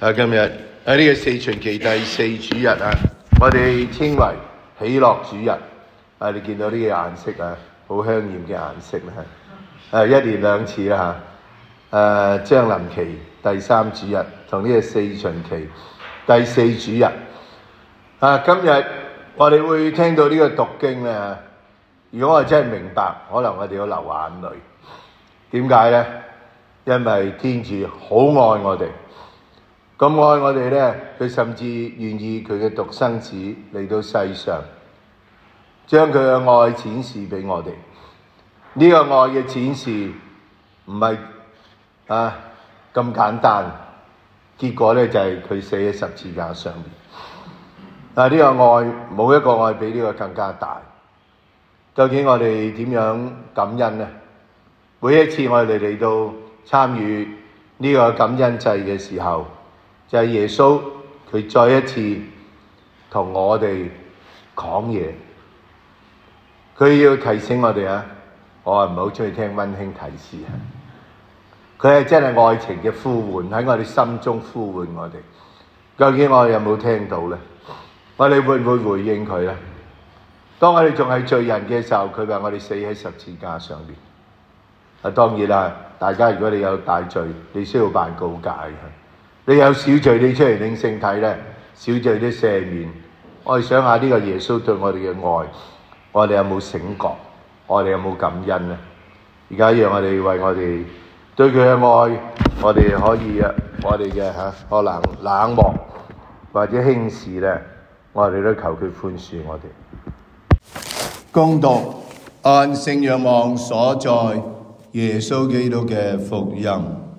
今日喺呢個四旬期第四主日啊，我哋稱為喜樂主日。你見到呢個顏色啊，好香豔嘅顏色啦。一年兩次啦嚇。將臨期第三主日同呢個四旬期第四主日。今日我哋會聽到呢個讀經咧。如果我真係明白，可能我哋要流眼淚。點解呢？因為天主好愛我哋，咁愛我哋呢，佢甚至願意佢嘅獨生子嚟到世上，將佢嘅愛展示俾我哋。呢個愛嘅展示唔係咁簡單，結果呢，就係佢死喺十字架上面。呢個愛冇一個愛比呢個更加大。究竟我哋點樣感恩呢？每一次我哋嚟到參與呢個感恩祭嘅時候，就係耶穌佢再一次同我哋講嘢。佢要提醒我哋我唔係好中意聽溫馨提示。佢係真係愛情嘅呼喚，喺我哋心中呼喚我哋。究竟我哋有冇聽到呢？我哋會唔會回應佢呢？當我哋仲係罪人嘅時候，佢話我哋死喺十字架上面。當然啦，大家如果你有大罪，你需要辦告解。你有小罪，你出嚟領聖體呢，小罪都赦免。我哋想下呢個耶穌對我哋嘅愛，我哋有冇醒覺？我哋有冇感恩呢？而家讓我哋為我哋對佢嘅愛，我哋可以我哋嘅可能冷漠或者輕視呢，我哋都求佢寬恕我哋。恭讀按聖若望所載耶穌基督嘅福音。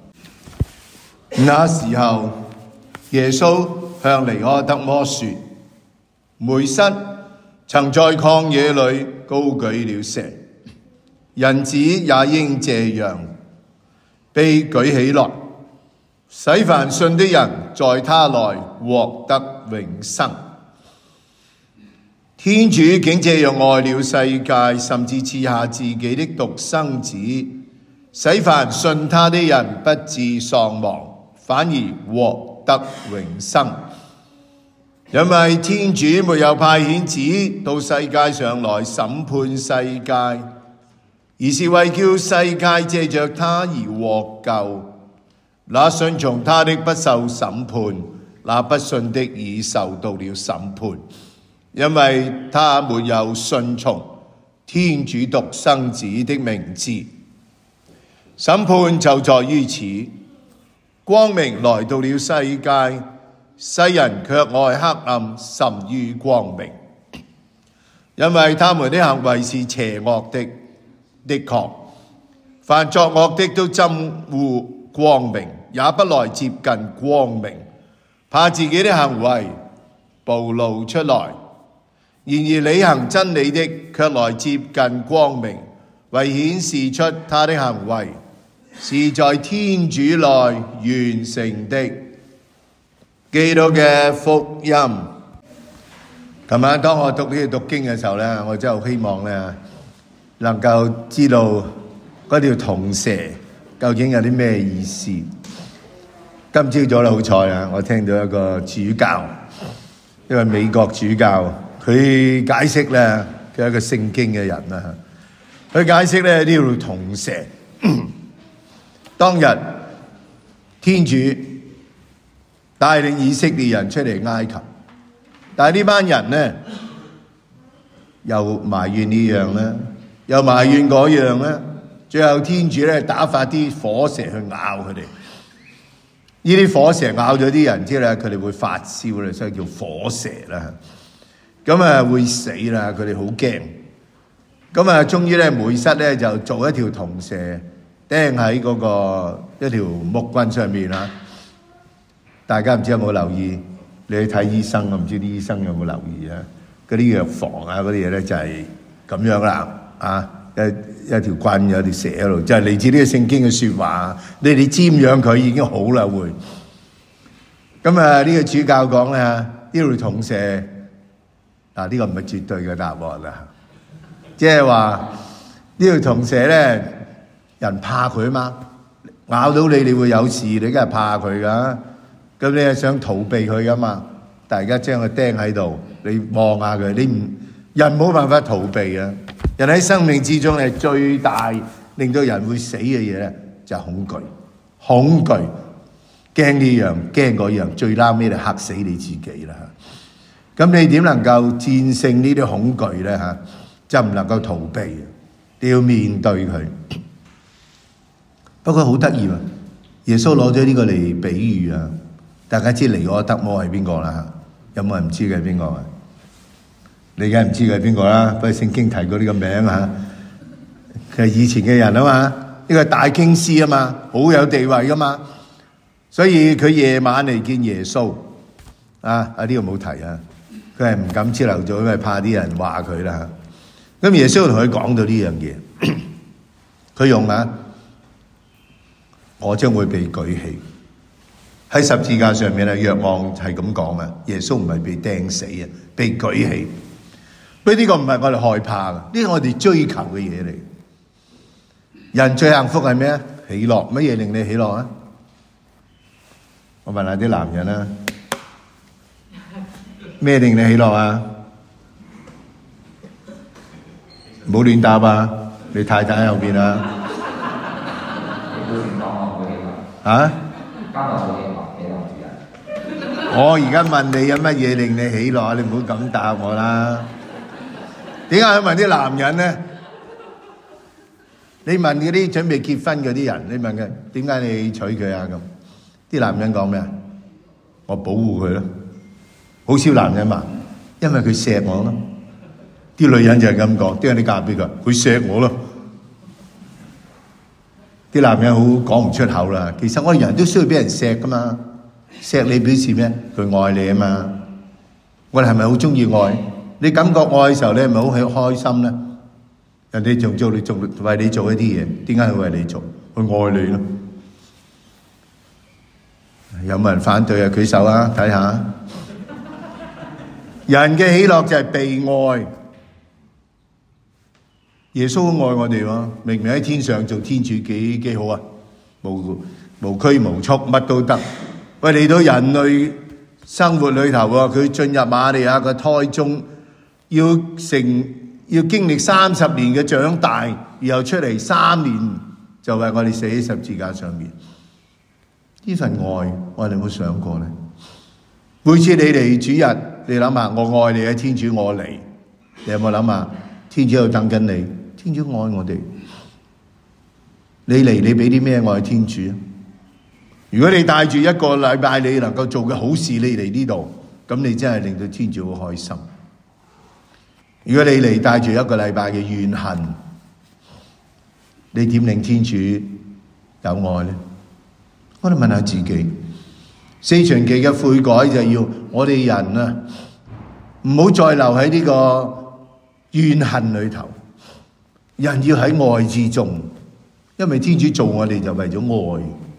那時候，耶穌向尼苛德摩說：梅瑟曾在曠野裏高舉了蛇，人子也應這樣被舉起來，使凡信的人在他內獲得永生。天主竟這樣愛了世界，甚至賜下自己的獨生子，使凡信他的人不致喪亡，反而獲得永生。因為天主沒有派遣子到世界上來審判世界，而是為叫世界借着他而獲救。那信從他的不受審判，那不信的已受到了審判。因為他沒有順從天主獨生子的名字。審判就在於此，光明來到了世界，世人卻愛黑暗甚於光明，因為他們的行為是邪惡的。的確，凡作惡的都憎惡光明，也不來接近光明，怕自己的行為暴露出來。然而履行真理的卻來接近光明，為顯示出他的行為是在天主內完成的。基督嘅福音。琴晚當我讀呢個讀經嘅時候呢，我真係好希望呢能夠知道嗰條銅蛇究竟有啲咩意思。今朝早好彩啊，我聽到一個主教，一個美國主教。佢解釋咧，佢係一個聖經嘅人啦。佢解釋咧呢條銅蛇，當日天主帶領以色列人出嚟埃及，但係呢班人咧又埋怨呢樣咧，又埋怨嗰樣咧，最後天主咧打發啲火蛇去咬佢哋。呢啲火蛇咬咗啲人之後咧，佢哋會發燒咧，所以叫火蛇啦。咁會死啦，佢哋好驚。咁終於咧，梅瑟咧就做一條銅蛇釘喺嗰個一條木棍上面啦。大家唔知有冇留意？你去睇醫生，我唔知啲醫生有冇留意啊？嗰啲藥房嗰啲嘢咧就係咁樣啦。一條棍有條蛇喺度，就係嚟自呢個聖經嘅説話。你哋瞻仰佢已經好啦會。咁呢個主教講咧，呢條銅蛇。呢個唔係絕對嘅答案啦，即係話呢條銅蛇咧，人怕佢嘛，咬到你，你會有事，你梗係怕佢噶。 咁你係想逃避佢噶嘛？大家將佢釘喺度，你望下佢，人冇辦法逃避啊！人喺生命之中咧，最大令到人會死嘅嘢咧，就係恐懼，驚呢樣驚嗰樣，最撈尾就嚇死你自己啦！咁你點能夠戰勝呢啲恐懼咧？就唔能夠逃避，你要面對佢。不過好得意啊！耶穌攞咗呢個嚟比喻啊！大家知尼哥德摩係邊個啦？有冇人唔知佢係邊個啊？你梗係唔知佢係邊個啦？不過聖經提過呢個名啊，佢係以前嘅人啊嘛，呢個係大經師啊嘛，好有地位噶嘛，所以佢夜晚嚟見耶穌啊！呢個冇提啊，佢係唔敢朝頭早，因為怕啲人話佢啦。咁耶穌同佢講到呢樣嘢，佢用我將會被舉起。喺十字架上面若望係咁講啊，耶穌唔係被釘死啊，被舉起。不過呢個唔係我哋害怕嘅，呢個我哋追求嘅嘢嚟。人最幸福係咩啊？喜樂。乜嘢令你喜樂啊？我問下啲男人啦，咩令你喜樂啊？唔好亂答啊！你太太喺後邊啊？我而家問你有乜嘢令你喜樂？你唔好咁答我啦。點解去問啲男人咧？你問嗰啲準備結婚嗰啲人，你問佢點解你娶佢啊？咁啲男人講咩啊？我保護佢咯。好少男人話，因為佢錫我咯。啲女人就係咁講，點解你嫁俾佢？佢錫我咯。啲男人好講唔出口啦。其實我哋人都需要俾人錫噶嘛。錫你表示咩？佢愛你啊嘛。我哋係咪好中意愛？你感覺愛嘅時候，你係咪好開心咧？人哋仲為你做一啲嘢，點解佢為你做？佢愛你咯。有冇人反對啊？舉手啊！睇下。人嘅喜樂就係被愛。耶穌愛我哋喎，明明喺天上做天主幾好啊，無拘無束，乜都得。喂，嚟到人類生活裏頭喎，佢進入瑪利亞嘅胎中，要經歷30年嘅長大，然後出嚟3年就為我哋死喺十字架上面。呢份愛，我哋有冇想過咧？每次你嚟主日，你諗下，我愛你嘅天主，我嚟，你有冇諗下？天主喺度等緊你。天主愛我哋，你嚟，你俾啲咩愛天主啊？如果你帶住一個禮拜你能夠做嘅好事，你嚟呢度，咁你真係令到天主好開心。如果你嚟帶住一個禮拜嘅怨恨，你點令天主有愛呢？我哋問下自己，四旬期嘅悔改就要我哋人啊，唔好再留喺呢個怨恨裏頭。人要喺愛之中，因為天主做我哋就為咗愛。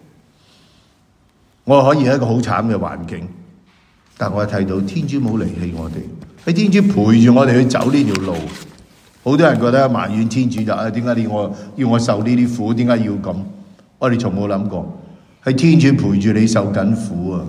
我可以喺一個好慘嘅環境，但我睇到天主冇離棄我哋，喺天主陪住我哋去走呢條路。好多人覺得埋怨天主就點解要我受呢啲苦？點解要咁？我哋從冇諗過，係天主陪住你受緊苦啊！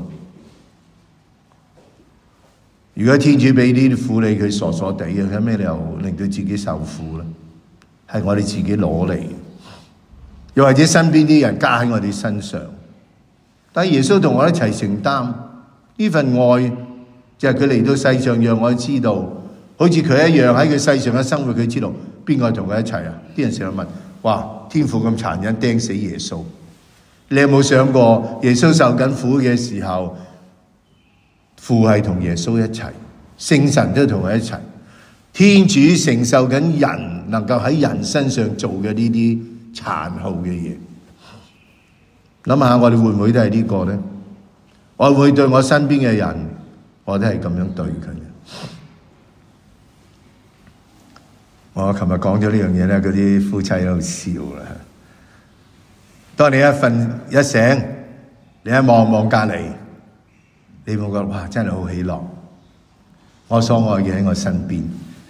如果天主俾呢啲苦你，佢傻傻地嘅，有咩理由令到自己受苦咧？係我哋自己攞嚟，又或者身邊啲人加喺我哋身上。但係耶穌同我一齊承擔呢份愛，就係佢嚟到世上讓我知道，好似佢一樣喺佢世上嘅生活，佢知道邊個同佢一齊啊？啲人成日問：哇，天父咁殘忍，釘死耶穌。你有冇想過耶穌受緊苦嘅時候，父係同耶穌一齊，聖神都同佢一齊。天主承受緊人能夠喺人身上做嘅呢啲殘酷嘅嘢，諗下我哋會唔會都係呢個咧？我會對我身邊嘅人，我都係咁樣對佢。我琴日講咗呢樣嘢咧，嗰啲夫妻喺度笑啦。當你一醒，你一望隔離，你會覺得哇，真係好喜樂。我所愛嘅喺我身邊。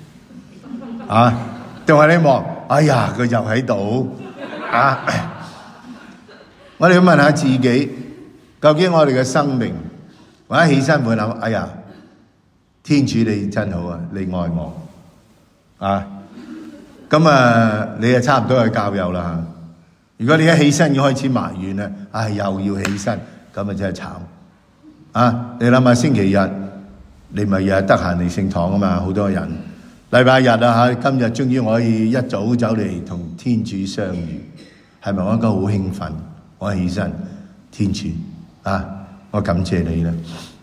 仲係你望，哎呀，佢就喺度。我哋要問下自己， 究竟我哋嘅生命，我一起身會諗，哎呀，天主你真好啊，你愛我啊！咁啊，你就差唔多係教友啦。如果你一起身要開始埋怨咧，又要起身，咁啊真係慘啊！你諗下星期日，你咪日日得閒嚟聖堂啊嘛，好多人。禮拜日啊，今日終於我可以一早走嚟同天主相遇，係咪我應該好興奮？我起身，天主啊，我感謝你啦！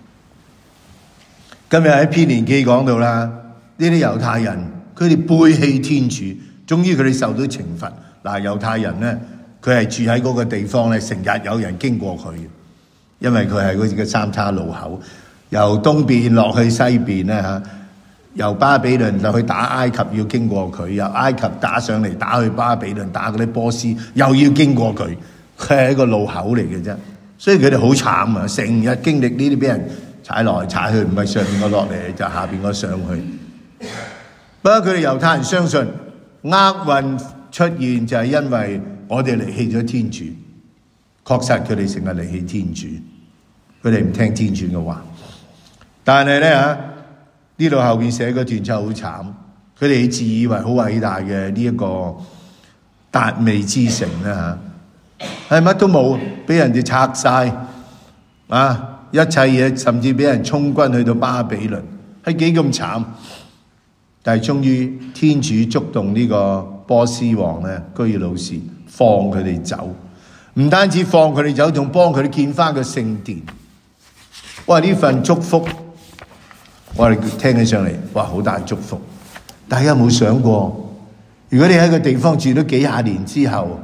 今日喺編年記講到啦，呢啲猶太人佢哋背棄天主，終於佢哋受到懲罰。嗱，猶太人咧，佢係住喺嗰個地方咧，成日有人經過佢，因為佢係嗰個三岔路口，由東邊落去西邊咧嚇，由巴比倫就去打埃及要經過佢，由埃及打上嚟打去巴比倫打嗰啲波斯又要經過佢，佢係一個路口嚟嘅啫。所以佢哋好慘啊，成日經歷呢啲俾人踩來踩去，唔係上邊個落嚟就下邊個上去。不過佢哋猶太人相信厄運出現就係因為我哋離棄咗天主，確實佢哋成日離棄天主，佢哋唔聽天主嘅話。但係咧呢度後邊寫嗰段真係好慘，佢哋自以為好偉大嘅呢一個達味之城咧係乜都冇，俾人哋拆晒啊！一切嘢甚至俾人充軍去到巴比倫，係幾咁慘。但係終於天主觸動呢個波斯王咧，居魯士放佢哋走，唔單止放佢哋走，仲幫佢哋建翻個聖殿。哇！呢份祝福我哋聽起上嚟，哇，好大祝福。大家有冇想過，如果你喺個地方住咗幾廿年之後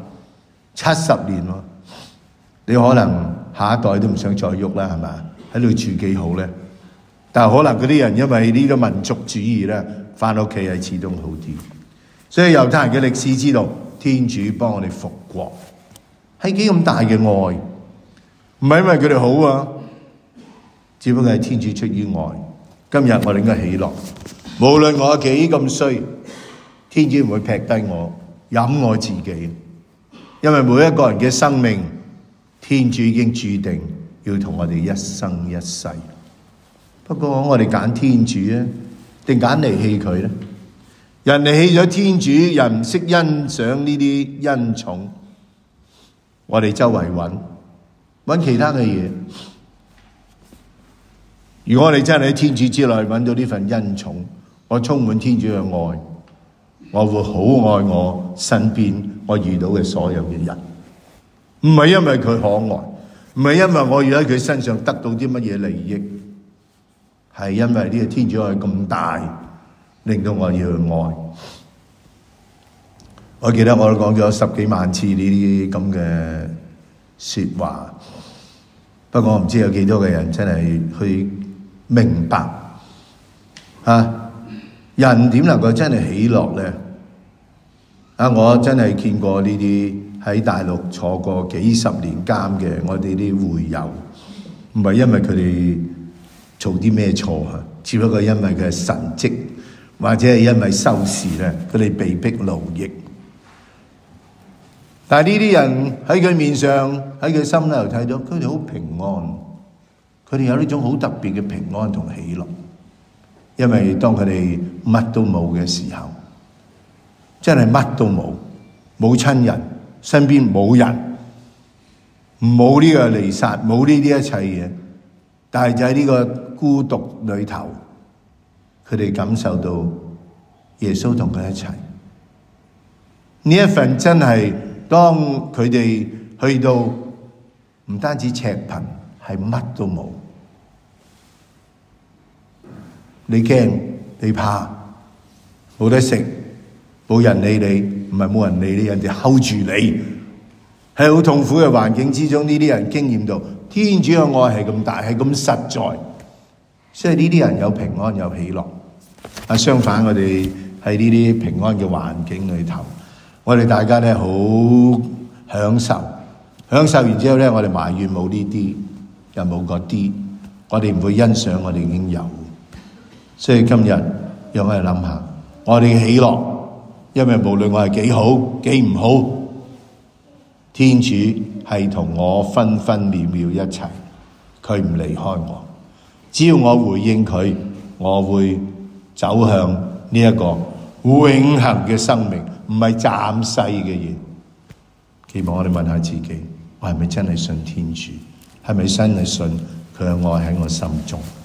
，70年喎，你可能下一代都唔想再喐啦，係咪？喺度住幾好咧？但係可能嗰啲人因為呢個民族主義咧，翻屋企係始終好啲。所以猶太人嘅歷史知道，天主幫我哋復國，係幾咁大嘅愛，唔係因為佢哋好啊，只不過係天主出於愛。今日我哋應該喜樂，無論我幾咁衰，天主唔會劈低我，飲我自己。因為每一個人嘅生命，天主已經注定要同我哋一生一世。不過我哋揀天主啊，定揀離棄佢咧？人離棄咗天主，人唔識欣賞呢啲恩寵，我哋周圍揾其他嘅嘢。如果我哋真係喺天主之內揾到呢份恩寵，我充滿天主嘅愛，我會好愛我身邊我遇到嘅所有嘅人，唔係因為佢可愛，唔係因為我要喺佢身上得到啲乜嘢利益，係因為呢個天主愛咁大，令到我要去愛。我記得我都講咗10幾萬次呢啲咁嘅說話，不過我唔知有幾多嘅人真係去明白人點能夠真係喜樂咧？我真係見過呢啲喺大陸坐過幾十年監嘅我哋啲會友，唔係因為佢哋做啲咩錯，只不過因為佢係神蹟，或者係因為收視咧，佢哋被逼勞役。但係呢啲人喺佢面上，喺佢心裏頭睇到，佢哋好平安，佢哋有呢種好特別嘅平安同喜樂。因為當佢哋乜都冇嘅時候，真係乜都冇，冇親人，身邊冇人，冇呢個彌撒，冇呢啲一切嘢，但係就喺呢個孤獨裏頭，佢哋感受到耶穌同佢一齊。呢一份真係當佢哋去到唔單止赤貧，係乜都冇。你驚，你怕，冇得食，冇人理你，唔係冇人理你，人哋睺住你，喺好痛苦嘅環境之中，呢啲人經驗到天主嘅愛係咁大，係咁實在，所以呢啲人有平安有喜樂。相反，我哋喺呢啲平安嘅環境裏頭，我哋大家咧好享受，享受完之後咧，我哋埋怨冇呢啲，又冇嗰啲，我哋唔會欣賞我哋已經有。所以今日讓我哋諗下，我哋嘅喜樂，因為無論我係幾好幾唔好， 天主係同我分分秒秒一齊，佢唔離開我。只要我回應佢，我會走向呢一個永恆嘅生命，唔係暫世嘅嘢。希望我哋問下自己，我係咪真係信天主？係咪真係信佢嘅愛喺我心中？